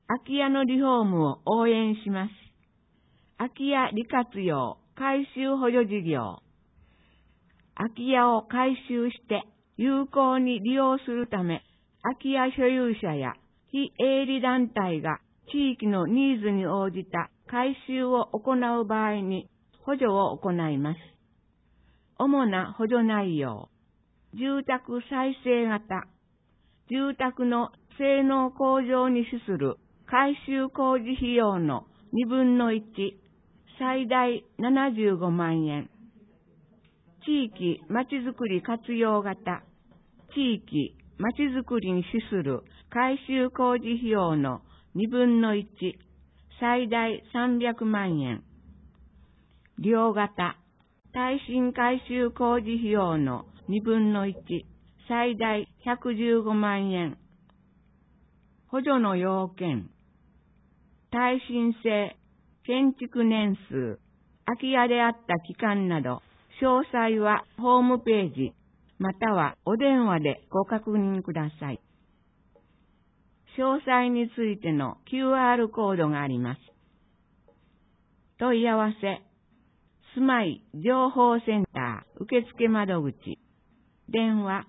空き家のリフォームを応援します。空き家利活用改修補助事業。空き家を改修して有効に利用するため、空き家所有者や非営利団体が地域のニーズに応じた改修を行う場合に補助を行います。主な補助内容。住宅再生型。住宅の性能向上に資する改修工事費用の2分の1、最大75万円。地域まちづくり活用型。地域まちづくりに資する改修工事費用の2分の1、最大300万円。両型。耐震改修工事費用の2分の1、最大115万円。補助の要件。耐震性、建築年数、空き家であった期間など、詳細はホームページ、またはお電話でご確認ください。詳細についての QR コードがあります。問い合わせ、住まい情報センター受付窓口、電話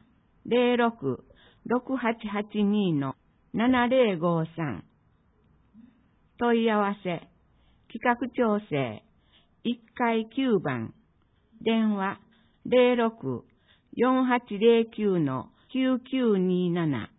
06-6882-7053 問い合わせ、企画調整1階9番、電話 06-4809-9927